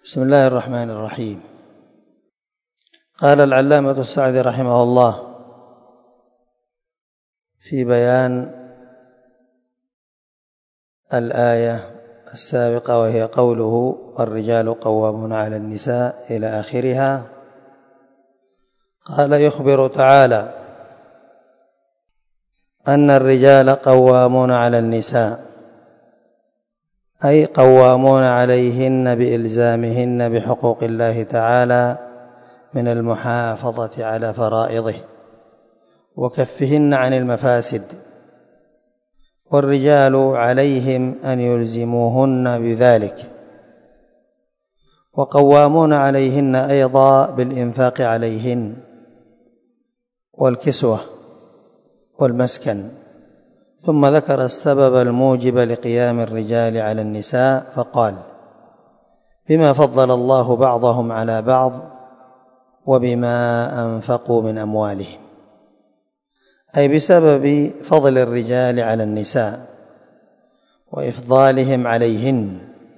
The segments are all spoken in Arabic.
بسم الله الرحمن الرحيم. قال العلامة السعدي رحمه الله في بيان الآية السابقة وهي قوله الرجال قوامون على النساء إلى آخرها، قال يخبر تعالى أن الرجال قوامون على النساء، أي قوامون عليهن بإلزامهن بحقوق الله تعالى من المحافظة على فرائضه وكفهن عن المفاسد، والرجال عليهم أن يلزموهن بذلك، وقوامون عليهن أيضا بالإنفاق عليهن والكسوة والمسكن. ثم ذكر السبب الموجب لقيام الرجال على النساء فقال: بما فضل الله بعضهم على بعض وبما أنفقوا من أموالهم، أي بسبب فضل الرجال على النساء وإفضالهم عليهن،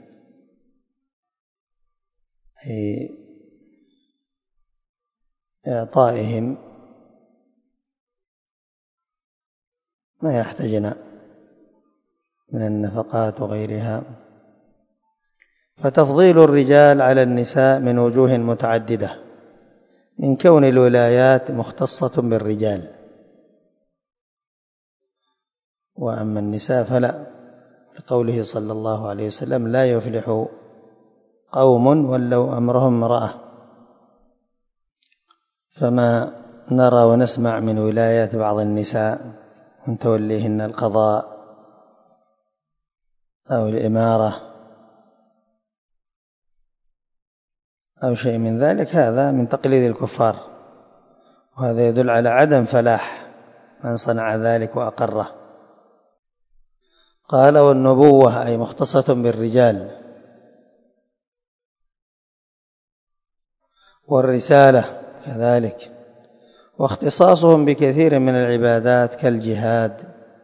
أي إعطائهم ما يحتاجن من النفقات وغيرها. فتفضيل الرجال على النساء من وجوه متعددة، من كون الولايات مختصة بالرجال، وأما النساء فلا، لقوله صلى الله عليه وسلم: لا يفلح قوم ولوا أمرهم امرأة. فما نرى ونسمع من ولايات بعض النساء من توليهن القضاء أو الإمارة أو شيء من ذلك، هذا من تقليد الكفار، وهذا يدل على عدم فلاح من صنع ذلك وأقره. قال: والنبوة أي مختصة بالرجال، والرسالة كذلك، واختصاصهم بكثير من العبادات كالجهاد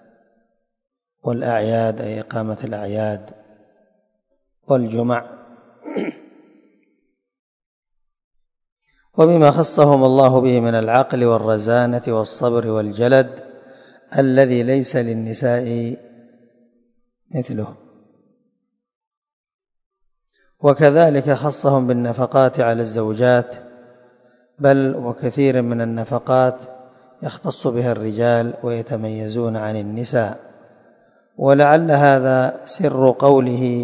والأعياد أي إقامة الأعياد والجمع، وبما خصهم الله به من العقل والرزانة والصبر والجلد الذي ليس للنساء مثله. وكذلك خصهم بالنفقات على الزوجات، بل وكثير من النفقات يختص بها الرجال ويتميزون عن النساء. ولعل هذا سر قوله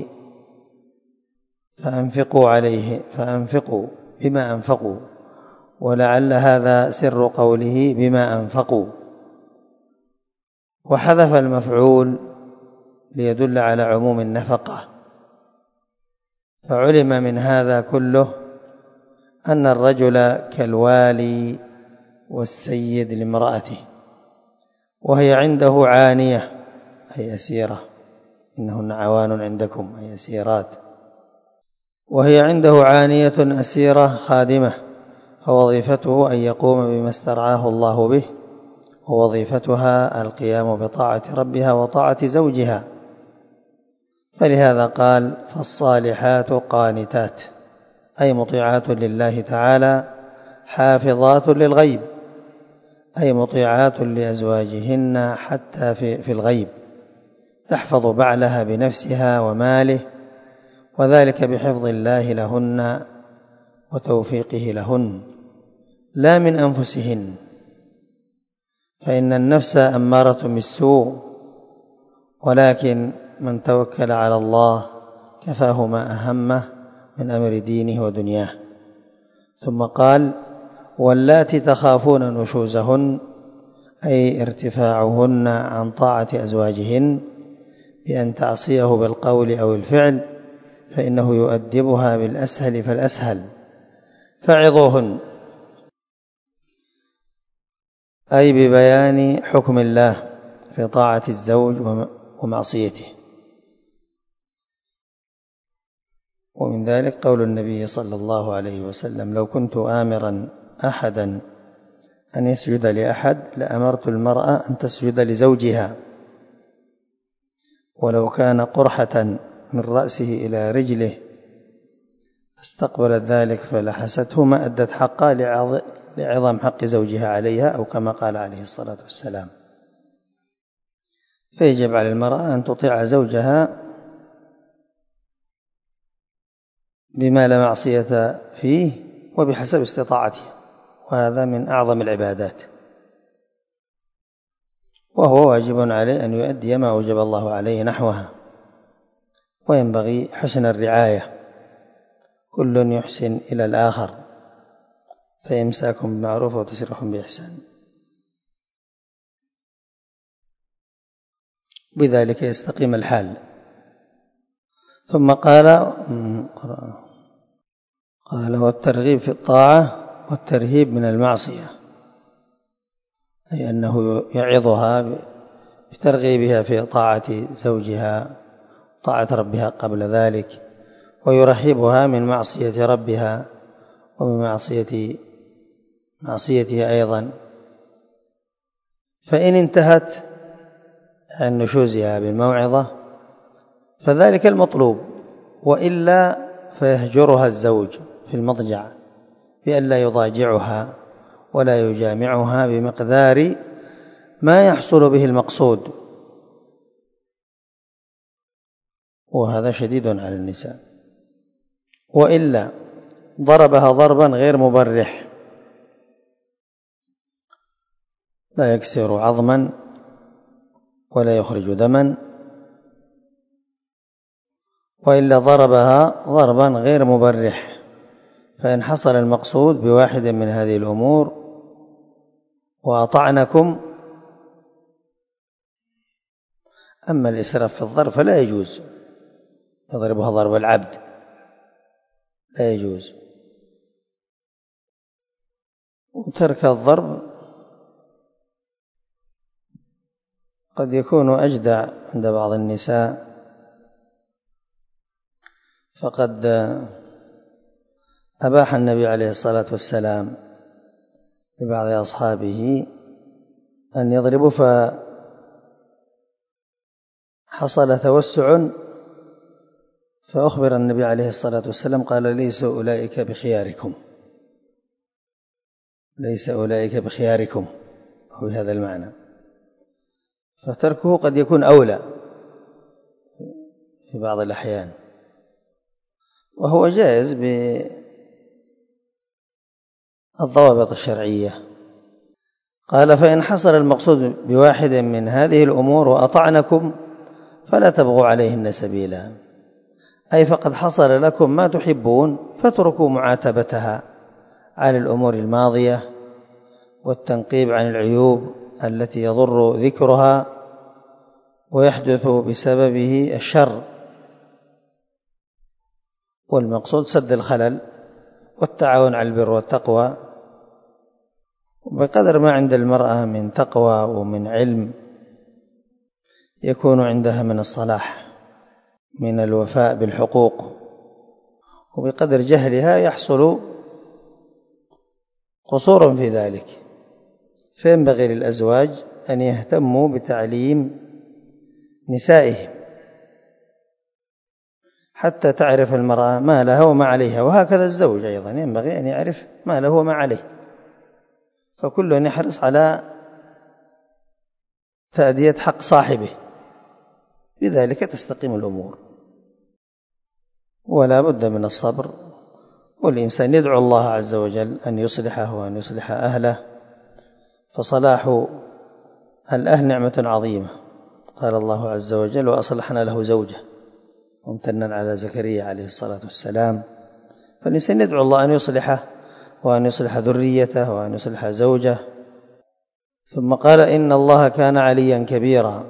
فأنفقوا بما أنفقوا، ولعل هذا سر قوله بما أنفقوا، وحذف المفعول ليدل على عموم النفقة. فعلم من هذا كله أن الرجل كالوالي والسيد لامرأته، وهي عنده عانية أي أسيرة، إنهن عوان عندكم أي أسيرات، وهي عنده عانية أسيرة خادمة، فوظيفته أن يقوم بما استرعاه الله به، ووظيفتها القيام بطاعة ربها وطاعة زوجها. فلهذا قال: فالصالحات قانتات، أي مطيعات لله تعالى، حافظات للغيب، أي مطيعات لأزواجهن حتى في الغيب، تحفظ بعلها بنفسها وماله، وذلك بحفظ الله لهن وتوفيقه لهن، لا من أنفسهن، فإن النفس أمارة بالسوء، ولكن من توكل على الله كفاه ما أهمه من أمر دينه ودنياه. ثم قال: واللاتي تخافون نشوزهن، أي ارتفاعهن عن طاعة أزواجهن بأن تعصيه بالقول أو الفعل، فإنه يؤدبها بالأسهل فالأسهل، فعظوهن، أي ببيان حكم الله في طاعة الزوج ومعصيته. ومن ذلك قول النبي صلى الله عليه وسلم: لو كنت آمرا أحدا أن يسجد لأحد لأمرت المرأة أن تسجد لزوجها، ولو كان قرحة من رأسه إلى رجله استقبلت ذلك فلحسته ما أدت حقه لعظم حق زوجها عليها، أو كما قال عليه الصلاة والسلام. فيجب على المرأة أن تطيع زوجها بما لا معصية فيه وبحسب استطاعتها، وهذا من أعظم العبادات، وهو واجب عليه أن يؤدي ما أوجب الله عليه نحوها. وينبغي حسن الرعاية، كل يحسن إلى الآخر، فإمساك بمعروف وتسريح بإحسان، بذلك يستقيم الحال. ثم قال والترغيب في الطاعة والترهيب من المعصية، أي أنه يعظها بترغيبها في طاعة زوجها، طاعة ربها قبل ذلك، ويرهبها من معصية ربها ومن معصيته أيضا. فإن انتهت عن نشوزها بالموعظة فذلك المطلوب، وإلا فيهجرها الزوج في المضجع بأن لا يضاجعها ولا يجامعها بمقدار ما يحصل به المقصود، وهذا شديد على النساء. وإلا ضربها ضربا غير مبرح، لا يكسر عظما ولا يخرج دما، وإلا ضربها ضربا غير مبرح، فإن حصل المقصود بواحد من هذه الأمور وأطعنكم. أما الإسراف في الضرب فلا يجوز، يضربها ضرب العبد لا يجوز. وترك الضرب قد يكون أجدع عند بعض النساء، فقد أباح النبي عليه الصلاة والسلام لبعض أصحابه أن يضربوا، فحصل توسع، فأخبر النبي عليه الصلاة والسلام قال ليس أولئك بخياركم، ليس أولئك بخياركم، أو بهذا المعنى. فتركه قد يكون أولى في بعض الأحيان، وهو جائز بالضوابط الشرعية. قال فإن حصل المقصود بواحد من هذه الأمور وأطعنكم فلا تبغوا عليهن سبيلا، أي فقد حصل لكم ما تحبون فاتركوا معاتبتها على الأمور الماضية والتنقيب عن العيوب التي يضر ذكرها ويحدث بسببه الشر، والمقصود سد الخلل والتعاون على البر والتقوى. وبقدر ما عند المرأة من تقوى ومن علم يكون عندها من الصلاح من الوفاء بالحقوق، وبقدر جهلها يحصل قصور في ذلك. فينبغي للأزواج أن يهتموا بتعليم نسائهم حتى تعرف المرأة ما لها وما عليها، وهكذا الزوج أيضا ينبغي أن يعرف ما له وما عليه، فكل يحرص على تأدية حق صاحبه، بذلك تستقيم الأمور. ولا بد من الصبر، والإنسان يدعو الله عز وجل أن يصلحه وأن يصلح أهله، فصلاح الأهل نعمة عظيمة. قال الله عز وجل وأصلحنا له زوجه، ممتنا على زكريا عليه الصلاة والسلام. فالإنسان يدعو الله أن يصلحه وأن يصلح ذريته وأن يصلح زوجه. ثم قال إن الله كان عليا كبيرا،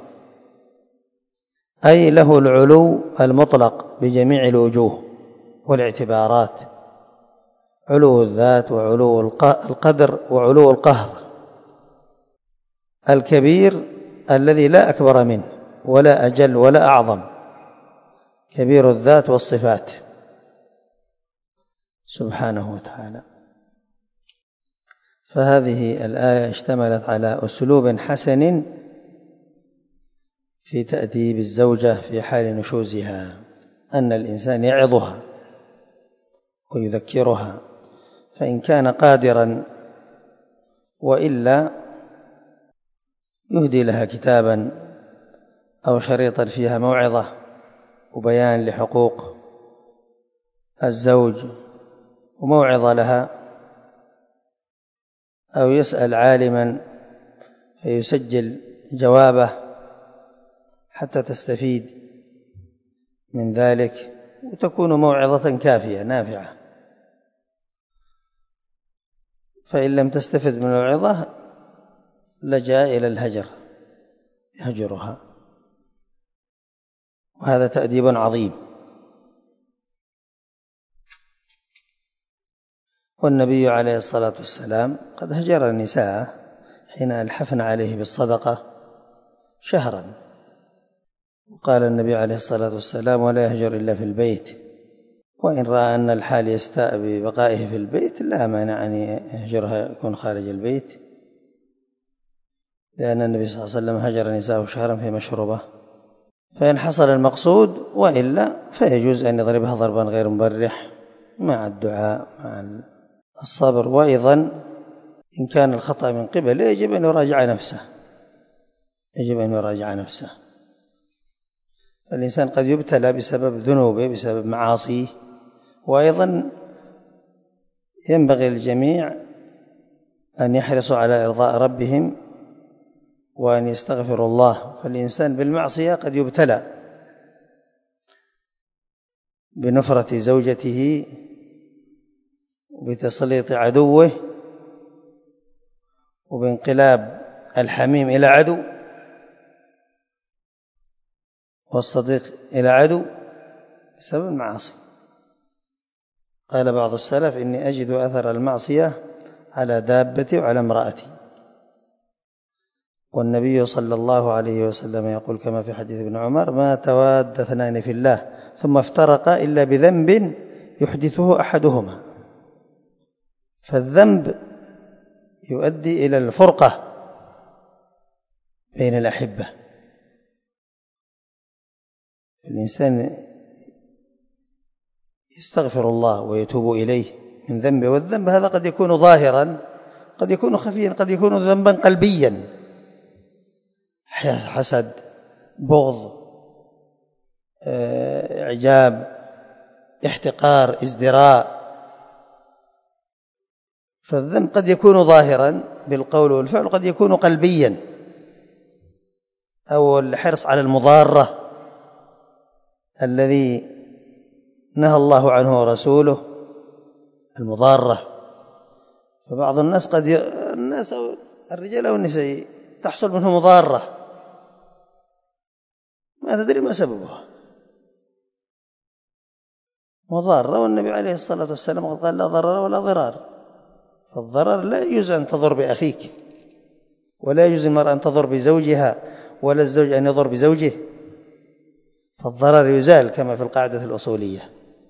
أي له العلو المطلق بجميع الوجوه والاعتبارات، علو الذات وعلو القدر وعلو القهر، الكبير الذي لا أكبر منه ولا أجل ولا أعظم، كبير الذات والصفات سبحانه وتعالى. فهذه الآية اشتملت على أسلوب حسن في تأديب الزوجة في حال نشوزها، أن الإنسان يعظها ويذكرها، فإن كان قادرا وإلا يهدي لها كتابا أو شريطا فيها موعظة وبيان لحقوق الزوج وموعظة لها، أو يسأل عالما فيسجل جوابه حتى تستفيد من ذلك وتكون موعظة كافية نافعة. فإن لم تستفد من الموعظة لجأ إلى الهجر، يهجرها، وهذا تأديب عظيم. والنبي عليه الصلاة والسلام قد هجر النساء حين ألحفن عليه بالصدقة شهرا، وقال النبي عليه الصلاة والسلام: ولا يهجر إلا في البيت، وإن رأى أن الحال يستاء ببقائه في البيت لا مانع أن يهجرها يكون خارج البيت، لأن النبي صلى الله عليه وسلم هجر نساءه شهرا في مشروبة. فإن حصل المقصود وإلا فيجوز أن يضربها ضربا غير مبرح مع الدعاء مع الصبر. وأيضا إن كان الخطأ من قبل يجب أن يراجع نفسه. الإنسان قد يبتلى بسبب ذنوبه بسبب معاصيه، وأيضا ينبغي للجميع أن يحرصوا على إرضاء ربهم وأن يستغفروا الله. فالإنسان بالمعصية قد يبتلى بنفرة زوجته وبتسليط عدوه وبانقلاب الحميم إلى عدو والصديق إلى عدو بسبب المعاصي. قال بعض السلف: إني أجد أثر المعصية على دابتي وعلى امرأتي. والنبي صلى الله عليه وسلم يقول كما في حديث ابن عمر: ما تواد اثنان في الله ثم افترقا إلا بذنب يحدثه أحدهما. فالذنب يؤدي إلى الفرقة بين الأحبة. الإنسان يستغفر الله ويتوب إليه من ذنبه، والذنب هذا قد يكون ظاهرا، قد يكون خفيا، قد يكون ذنبا قلبيا: حسد، بغض، إعجاب، احتقار، ازدراء. فالذنب قد يكون ظاهرا بالقول والفعل، وقد يكون قلبيا، أو الحرص على المضارة الذي نهى الله عنه ورسوله، المضارة. فبعض الناس الناس أو الرجال أو النساء تحصل منه مضارة ما تدري ما سببها، مضارة. والنبي عليه الصلاة والسلام قال: لا ضرر ولا ضرار. فالضرر لا يجوز أن تضر بأخيك، ولا يجوز المرأة أن تضر بزوجها، ولا الزوج أن يضر بزوجه. فالضرر يزال كما في القاعدة الأصولية.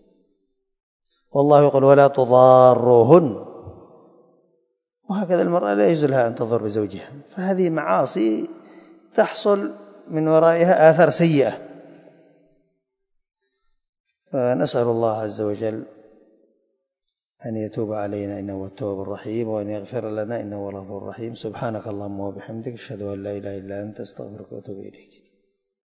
والله يقول: ولا تضاروهن. وهكذا المرأة لا يجوز لها أن تضر بزوجها. فهذه معاصي تحصل من ورائها آثار سيئة. فنسأل الله عز وجل أن يتوب علينا إنه هو التواب الرحيم، وأن يغفر لنا إنه هو الغفور الرحيم. سبحانك اللهم وبحمدك، أشهد أن لا إله إلا أنت، أستغفرك وأتوب إليك.